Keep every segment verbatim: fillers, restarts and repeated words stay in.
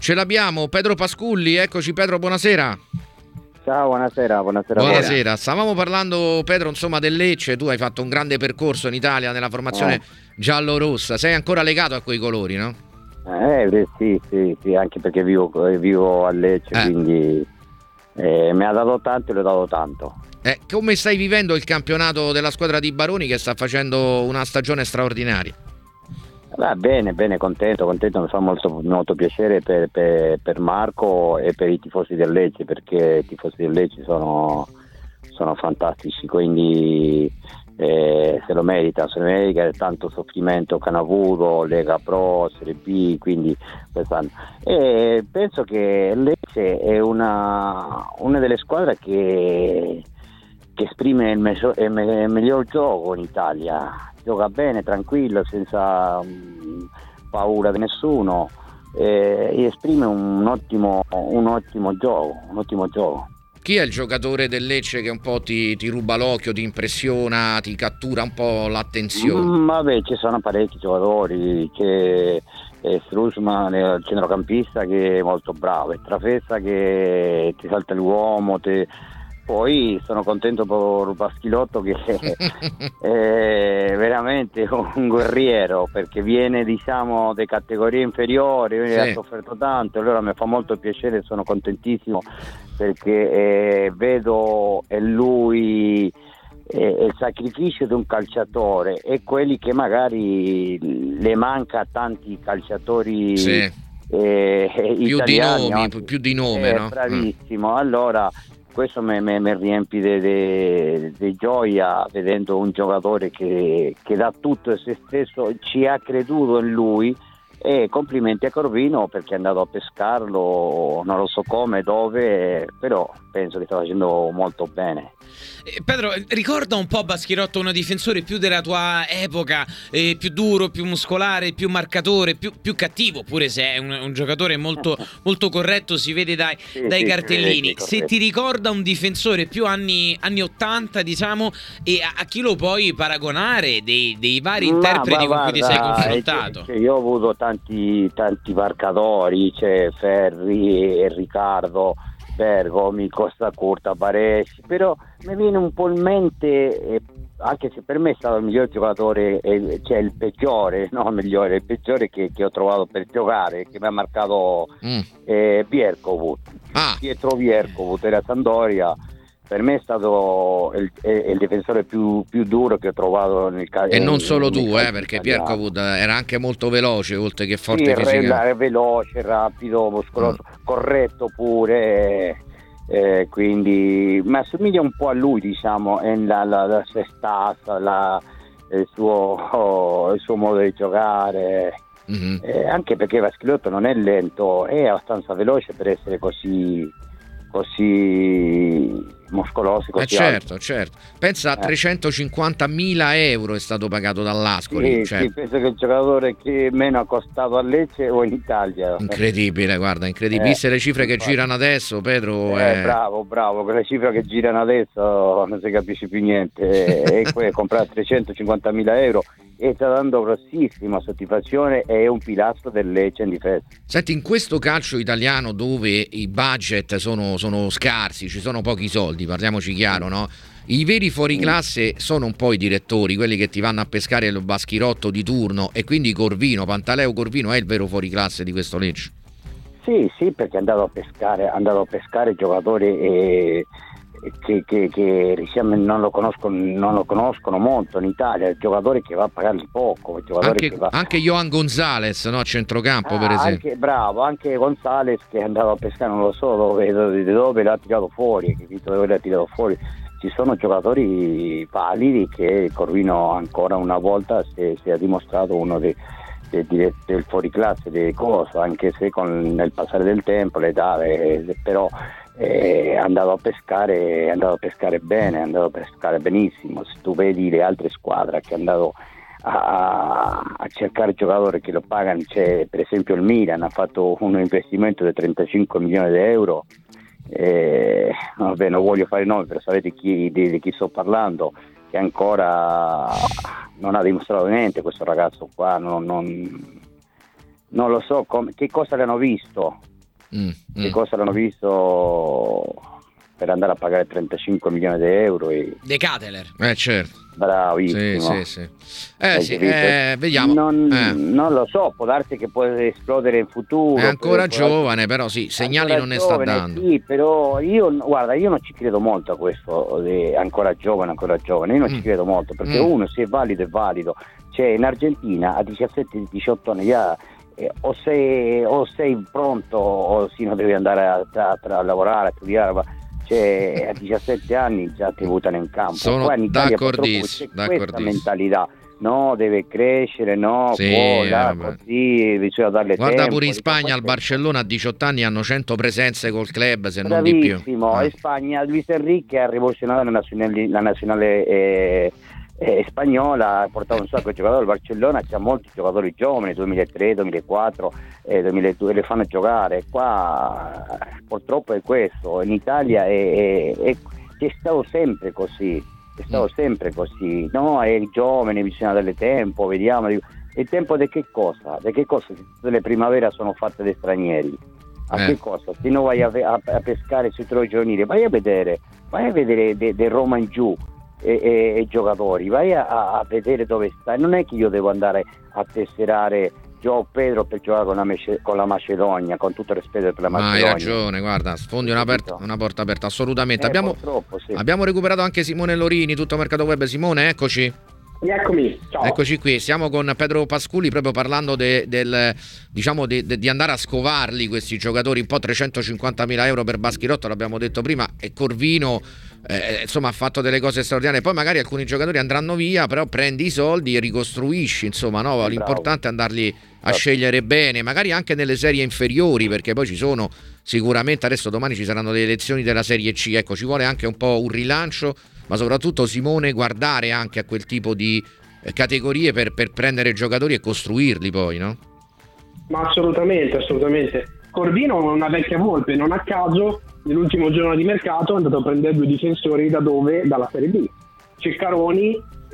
Ce l'abbiamo, Pedro Pasculli, eccoci Pedro, buonasera. Ciao, buonasera, buonasera. Buonasera, stavamo parlando Pedro insomma del Lecce, tu hai fatto un grande percorso in Italia nella formazione eh. giallo-rossa, sei ancora legato a quei colori, no? Eh sì, sì, sì, anche perché vivo, vivo a Lecce, eh. quindi eh, mi ha dato tanto e le ho dato tanto. Eh, come stai vivendo il campionato della squadra di Baroni che sta facendo una stagione straordinaria? Va bene, bene, contento, contento, mi fa molto, molto piacere per, per, per Marco e per i tifosi del Lecce, perché i tifosi del Lecce sono, sono fantastici, quindi eh, se lo merita, se lo merita, tanto soffrimento che hanno avuto, Lega Pro, Serie B, quindi quest'anno. E penso che Lecce è una, una delle squadre che, che esprime il, meso, il, me, il miglior gioco in Italia. Gioca bene, tranquillo, senza um, paura di nessuno eh, e esprime un ottimo, un ottimo gioco, un ottimo gioco. Chi è il giocatore del Lecce che un po' ti, ti ruba l'occhio, ti impressiona, ti cattura un po' l'attenzione? Mm, vabbè, ci sono parecchi giocatori, c'è eh, Strusman, il centrocampista che è molto bravo, e Trafessa che ti salta l'uomo, te... Poi sono contento per Baschilotto che è veramente un guerriero, perché viene diciamo da categorie inferiori, sì. Ha sofferto tanto, allora mi fa molto piacere, sono contentissimo perché eh, vedo in lui eh, il sacrificio di un calciatore e quelli che magari le manca a tanti calciatori sì. eh, più italiani. Di nomi, anche, più di nome, eh, no? Bravissimo, allora questo mi, mi, mi riempie di gioia vedendo un giocatore che, che dà tutto di se stesso, ci ha creduto in lui, e complimenti a Corvino perché è andato a pescarlo, non lo so come, dove, però penso che sta facendo molto bene. Eh, Pedro, ricorda un po' Baschirotto uno difensore più della tua epoca, eh, più duro, più muscolare, più marcatore, più, più cattivo, pure se è un, un giocatore molto, molto corretto, si vede dai, sì, dai sì, cartellini. Vede, se ti ricorda un difensore più anni, anni ottanta, diciamo, e a, a chi lo puoi paragonare dei, dei vari ma, interpreti ma, con guarda, cui ti sei confrontato? Cioè, io ho avuto tanti, tanti marcatori, c'è Ferri e Riccardo, Bergomi, Costa Curta, Baresi, però mi viene un po' in mente, eh, anche se per me è stato il miglior giocatore, eh, cioè il peggiore, no il migliore, il peggiore che, che ho trovato per giocare, che mi ha marcato mm. eh, Bierkovut, ah. Pietro Bierkovut, era Sampdoria. Per me è stato il, il difensore più, più duro che ho trovato nel calcio. E non solo tu, eh, perché Bierkovut era anche molto veloce, oltre che forte sì, fisicamente. Era veloce, rapido, muscoloso, mm. corretto pure, eh, quindi mi assomiglia un po' a lui, diciamo, la, la, la sua stazza, la, il, suo, oh, il suo modo di giocare. Mm-hmm. Eh, anche perché Baschilotto non è lento, è abbastanza veloce per essere così così muscolosi, così eh certo, alti. certo. Pensa a eh. trecentocinquantamila euro è stato pagato dall'Ascoli. Sì, cioè. sì, penso che il giocatore che meno ha costato a Lecce o in Italia. Incredibile, guarda, incredibile. Eh, Viste le cifre che infatti. girano adesso, Pedro. Eh, è... Bravo, bravo, con le cifre che girano adesso non si capisce più niente. E poi comprare trecentocinquantamila euro e sta dando grossissima soddisfazione, è un pilastro del Lecce in difesa. Senti, in questo calcio italiano dove i budget sono, sono scarsi, ci sono pochi soldi, parliamoci chiaro, no? I veri fuoriclasse sono un po' i direttori, quelli che ti vanno a pescare il Baschirotto di turno, e quindi Corvino, Pantaleo Corvino è il vero fuoriclasse di questo Lecce. Sì, sì, perché è andato a pescare, è andato a pescare giocatori e... Che, che, che diciamo, non lo conoscono non lo conoscono molto in Italia, il giocatore che va a pagarli poco, il giocatore anche, che va... anche Johan Gonzalez, no, a centrocampo, ah, per esempio, anche, bravo, anche Gonzalez che è andato a pescare, non lo so dove, dove, dove l'ha tirato fuori, dove l'ha tirato fuori. Ci sono giocatori validi che Corvino ancora una volta si, si è dimostrato uno dei del, del fuoriclasse di Coso, anche se con il passare del tempo l'età, eh, però è andato a pescare, è andato a pescare bene, è andato a pescare benissimo. Se tu vedi le altre squadre che è andato a, a cercare giocatori che lo pagano, c'è per esempio il Milan, ha fatto un investimento di trentacinque milioni di euro, eh, vabbè, non voglio fare nomi, però sapete chi, di, di chi sto parlando, che ancora non ha dimostrato niente questo ragazzo qua, non, non, non lo so come, che cosa l'hanno visto. mm, che mm. cosa l'hanno visto per andare a pagare trentacinque milioni di euro e... De Cateler. Eh certo. Bravissimo. Sì, sì, sì. Eh, sì, eh, vediamo. Non, eh. non lo so, può darsi che può esplodere in futuro. È ancora per, giovane, però sì, segnali non ne giovane, sta dando. Sì, però io, guarda, io non ci credo molto a questo, eh, ancora giovane, ancora giovane, io non mm. ci credo molto, perché mm. uno se è valido è valido. Cioè in Argentina a diciassette diciotto anni già eh, o, sei, o sei pronto o sì, non devi andare a, a, a lavorare, a studiare. Cioè, a diciassette anni già ti buttano in campo. Sono qua in Italia d'accordissimo, c'è questa mentalità, no, deve crescere, no, sì, può, là, così bisogna darle guarda tempo. Pure in Spagna al Barcellona a diciotto anni hanno cento presenze col club, se bravissimo, non di più. Bravissimo, in Spagna Luis Enrique ha rivoluzionato la nazionale, la nazionale eh, eh, spagnola, ha portato un sacco di giocatori al Barcellona, c'è molti giocatori giovani, duemilatré, duemilaquattro, eh, duemiladue, le fanno giocare. Qua purtroppo è questo, in Italia è, è, è, è stato sempre così, è stato mm. sempre così, no, è giovane, bisogna darle tempo, vediamo, il tempo di che cosa? Di che cosa? Se tutte le primavere sono fatte da stranieri, a eh. che cosa? Se non vai a, a, a pescare sui tre giornali, vai a vedere, vai a vedere del Roma in giù, E, e, e giocatori, vai a, a vedere dove sta. Non è che io devo andare a tesserare João Pedro per giocare con la, Mece- con la Macedonia, con tutto il rispetto per la Macedonia. Ma hai ragione, guarda, sfondi una, aperta, una porta aperta, assolutamente. Eh, abbiamo, sì. abbiamo recuperato anche Simone Lorini, tutto Mercato Web. Simone, eccoci. Eccomi, ciao. Eccoci qui, siamo con Pedro Pasculi proprio parlando de, del, diciamo de, de, di andare a scovarli questi giocatori, un po' trecentocinquantamila euro per Baschirotto, l'abbiamo detto prima, e Corvino eh, insomma ha fatto delle cose straordinarie, poi magari alcuni giocatori andranno via, però prendi i soldi e ricostruisci, insomma, no? L'importante è andarli a scegliere bene, magari anche nelle serie inferiori, perché poi ci sono sicuramente, adesso domani ci saranno le elezioni della Serie C, ecco, ci vuole anche un po' un rilancio, ma soprattutto, Simone, guardare anche a quel tipo di categorie per, per prendere giocatori e costruirli poi, no? Ma assolutamente, assolutamente. Corvino è una vecchia volpe, non a caso nell'ultimo giorno di mercato è andato a prendere due difensori da dove? Dalla Serie B, Ceccaroni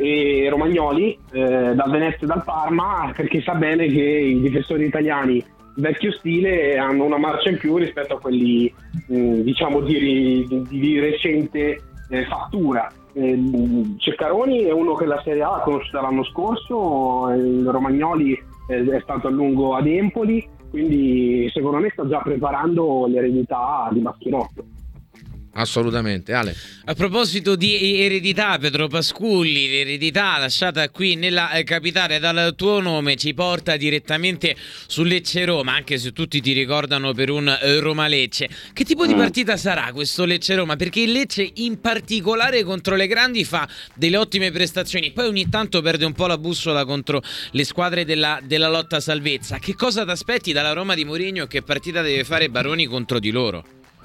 e Romagnoli, eh, dal Venezia e dal Parma, perché sa bene che i difensori italiani vecchio stile hanno una marcia in più rispetto a quelli mh, diciamo di, di, di recente eh, fattura. eh, Ceccaroni è uno che la Serie A ha conosciuto l'anno scorso, il Romagnoli eh, è stato a lungo ad Empoli, quindi secondo me sta già preparando l'eredità di Baschirotto. Assolutamente. Ale. A proposito di eredità, Pedro Pasculi, l'eredità lasciata qui nella capitale dal tuo nome ci porta direttamente su Lecce-Roma, anche se tutti ti ricordano per un eh, Roma-Lecce. Che tipo di partita sarà questo Lecce-Roma? Perché il Lecce in particolare contro le grandi fa delle ottime prestazioni, poi ogni tanto perde un po' la bussola contro le squadre della, della lotta salvezza. Che cosa ti aspetti dalla Roma di Mourinho e che partita deve fare Baroni contro di loro?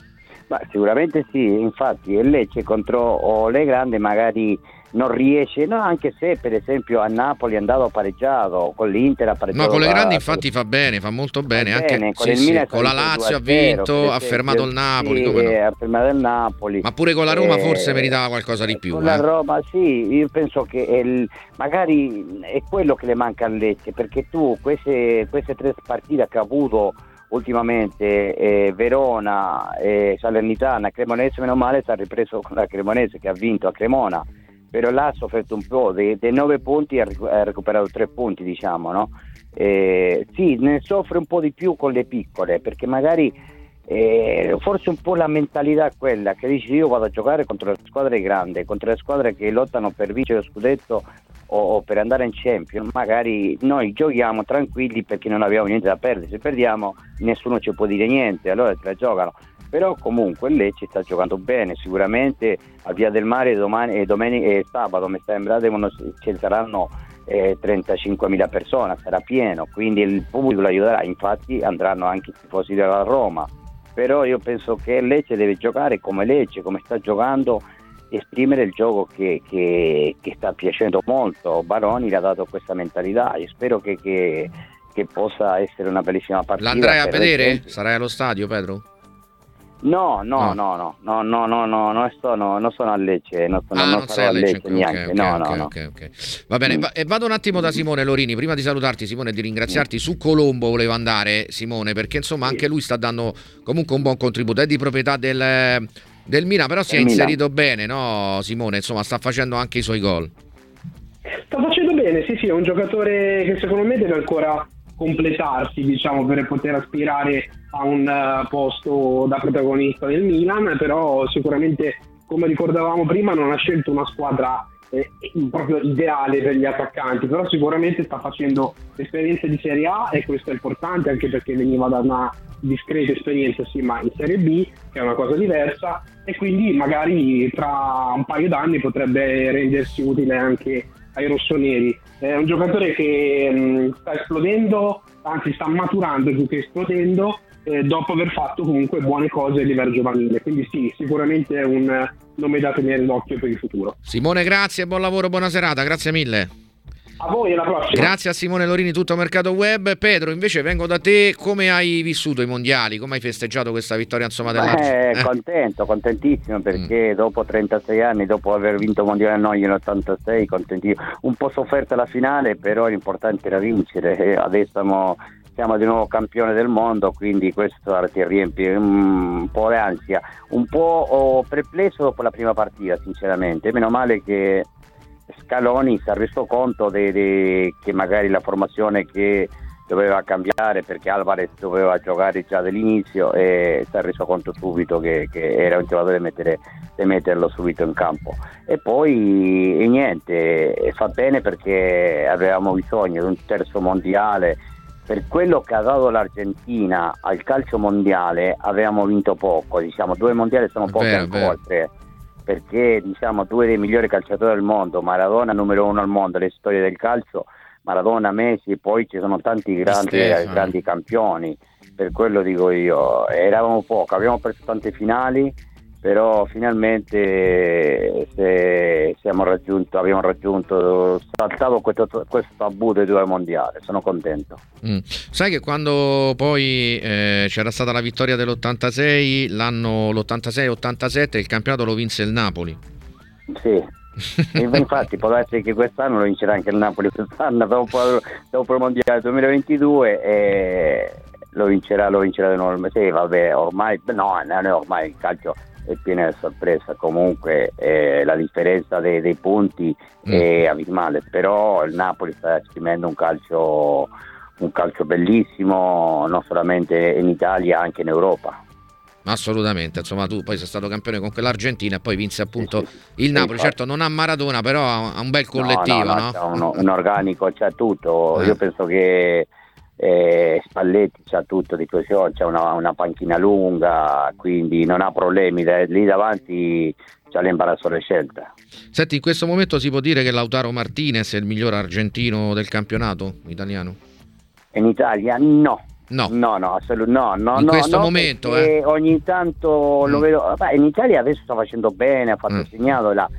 Ma sicuramente sì, infatti il Lecce contro le grandi magari non riesce, no, anche se per esempio a Napoli è andato pareggiato, con l'Inter ha pareggiato. No, con le grandi infatti fa bene, fa molto bene, fa anche bene, con, sì, il sì, Milan con la Lazio ha vinto, ha fermato il Napoli, sì, come no? ha fermato il Napoli. Ma pure con la Roma eh, forse meritava qualcosa di più. Con eh. la Roma sì, io penso che è il, magari è quello che le manca al Lecce, perché tu queste, queste tre partite che ha avuto ultimamente eh, Verona, eh, Salernitana, Cremonese, meno male si è ripreso con la Cremonese che ha vinto a Cremona, però là ha sofferto un po', dei, dei nove punti ha, ric- ha recuperato tre punti, diciamo, no? Eh, sì, ne soffre un po' di più con le piccole, perché magari eh, forse un po' la mentalità è quella che dici io vado a giocare contro le squadre grandi, contro le squadre che lottano per vincere lo scudetto o per andare in Champions, magari noi giochiamo tranquilli perché non abbiamo niente da perdere, se perdiamo nessuno ci può dire niente, allora se la giocano. Però comunque il Lecce sta giocando bene, sicuramente a Via del Mare domani e domenica e sabato mi sembra devono, ci saranno eh, trentacinquemila persone, sarà pieno, quindi il pubblico lo aiuterà, infatti andranno anche i tifosi della Roma, però io penso che il Lecce deve giocare come Lecce, come sta giocando, esprimere il gioco che, che, che sta piacendo molto. Baroni le ha dato questa mentalità, io spero che, che, che possa essere una bellissima partita. L'andrai a vedere? Sarai allo stadio, Pedro? No, no, No. no, no, no, no, no, no, non sono, non sono a Lecce, non sono, Ah, non non sarò sei a a Lecce, Lecce ok, neanche, ok, no, ok, no, no. ok, ok. Va bene, Mm. va- e vado un attimo da Simone Lorini, prima di salutarti Simone e di ringraziarti, su Colombo volevo andare Simone, perché insomma Sì. anche lui sta dando comunque un buon contributo, è di proprietà del, del Milan, però si è Del Milan. inserito bene, no Simone? Insomma sta facendo anche i suoi gol. Sta facendo bene, sì sì, è un giocatore che secondo me deve ancora completarsi, diciamo, per poter aspirare a un eh, posto da protagonista del Milan, però sicuramente, come ricordavamo prima, non ha scelto una squadra eh, proprio ideale per gli attaccanti, però sicuramente sta facendo esperienze di Serie A e questo è importante, anche perché veniva da una discreta esperienza sì, ma in Serie B, che è una cosa diversa, e quindi magari tra un paio d'anni potrebbe rendersi utile anche ai rossoneri. È un giocatore che mh, sta esplodendo, anzi sta maturando più che esplodendo, eh, dopo aver fatto comunque buone cose a livello giovanile, quindi sì, sicuramente è un eh, nome da tenere d'occhio per il futuro. Simone, grazie, buon lavoro, buona serata, grazie mille. A voi, alla prossima. Grazie a Simone Lorini, tutto Mercato Web. Pedro, invece vengo da te, come hai vissuto i mondiali? Come hai festeggiato questa vittoria insomma dell'Argentina? Eh, Eh. contento, contentissimo perché dopo trentasei anni, dopo aver vinto il mondiale noi nell'ottantasei, contentissimo. Un po' sofferta la finale, però l'importante era vincere. E adesso siamo, siamo di nuovo campione del mondo, quindi questo ti riempie un po' l'ansia. Un po' ho perplesso dopo la prima partita, sinceramente. Meno male che Scaloni si è reso conto de, de, che magari la formazione che doveva cambiare, perché Alvarez doveva giocare già dall'inizio, e si è reso conto subito che, che era un giocatore da mettere, da metterlo subito in campo. E poi e niente, e fa bene perché avevamo bisogno di un terzo mondiale. Per quello che ha dato l'Argentina al calcio mondiale avevamo vinto poco, diciamo due mondiali sono È poche vero, è ancora, vero. tre, perché diciamo due dei migliori calciatori del mondo, Maradona numero uno al mondo, le storie del calcio, Maradona, Messi, poi ci sono tanti grandi, Stefano. grandi campioni, per quello dico io, eravamo poco, abbiamo perso tante finali, però finalmente se siamo raggiunto, abbiamo raggiunto, saltato questo, questo tabù dei due mondiali, sono contento. Mm. Sai che quando poi eh, c'era stata la vittoria dell'ottantasei, l'anno l'ottantasei ottantasette, il campionato lo vinse il Napoli. Sì, infatti può darsi che quest'anno lo vincerà anche il Napoli, quest'anno dopo, dopo il mondiale duemilaventidue e lo vincerà, lo vincerà di nuovo. Sì, vabbè, ormai no, non è ormai il calcio è piena di sorpresa, comunque eh, la differenza dei, dei punti Mm. è abismale, però il Napoli sta esprimendo un calcio un calcio bellissimo, non solamente in Italia, anche in Europa. Assolutamente, insomma tu poi sei stato campione con quell'Argentina e poi vinse appunto Sì, sì. il Sì, Napoli. infatti. Certo non ha Maradona, però ha ha un bel collettivo, no, no? no, c'ha uno- un organico, c'ha tutto. Eh. Io penso che eh, Spalletti c'ha tutto di così, c'ha una, una panchina lunga, quindi non ha problemi. Da- lì davanti c'ha l'imbarazzo delle scelte. Senti, in questo momento si può dire che Lautaro Martinez è il miglior argentino del campionato italiano? In Italia no. No. No, no, assolut- no, no, In no, questo no, momento, perché eh. ogni tanto lo Mm. vedo. Beh, in Italia adesso sta facendo bene, ha fatto Mm. il segnato là.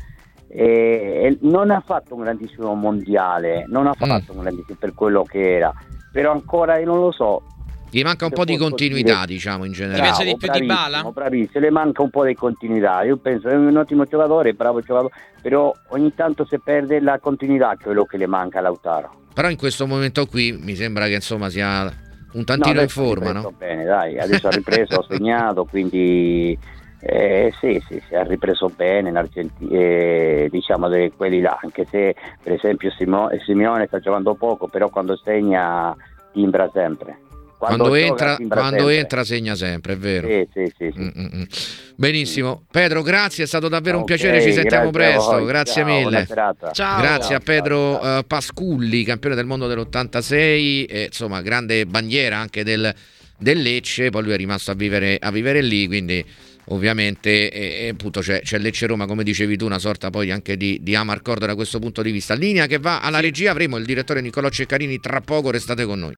E, e non ha fatto un grandissimo mondiale, non ha fatto Mm. un grandissimo per quello che era, però ancora io non lo so. Gli manca un Se po' di posso continuità, dire- diciamo, in Ti generale. pensa di più di bravissimo, Dybala? bravissimo, le manca un po' di continuità. Io penso è un ottimo giocatore, bravo giocatore, però ogni tanto si perde la continuità, quello che le manca a Lautaro. Però in questo momento qui mi sembra che insomma sia un tantino in adesso ha forma, ripreso no? bene, dai, adesso ha ripreso, ha segnato, quindi eh, sì, sì, sì, ha ripreso bene in Argentina, eh, diciamo di quelli là, anche se per esempio Simo- Simeone sta giocando poco, però quando segna timbra sempre. Quando, gioca, entra, timbra quando sempre. entra segna sempre, è vero. Sì, sì, sì, sì. Mm, mm, mm. Benissimo. Pedro, grazie, è stato davvero un Ok, piacere, ci sentiamo grazie a presto. voi. Grazie Ciao, buona mille. serata. Ciao. Grazie Ciao, a Pedro ciao, ciao. eh, Pasculli, campione del mondo dell'ottantasei, e, insomma, grande bandiera anche del, del Lecce. Poi lui è rimasto a vivere, a vivere lì, quindi ovviamente e, e appunto c'è, c'è Lecce-Roma, come dicevi tu, una sorta poi anche di, di Amarcord da questo punto di vista. Linea che va alla Sì. regia, avremo il direttore Niccolò Ceccarini tra poco, restate con noi.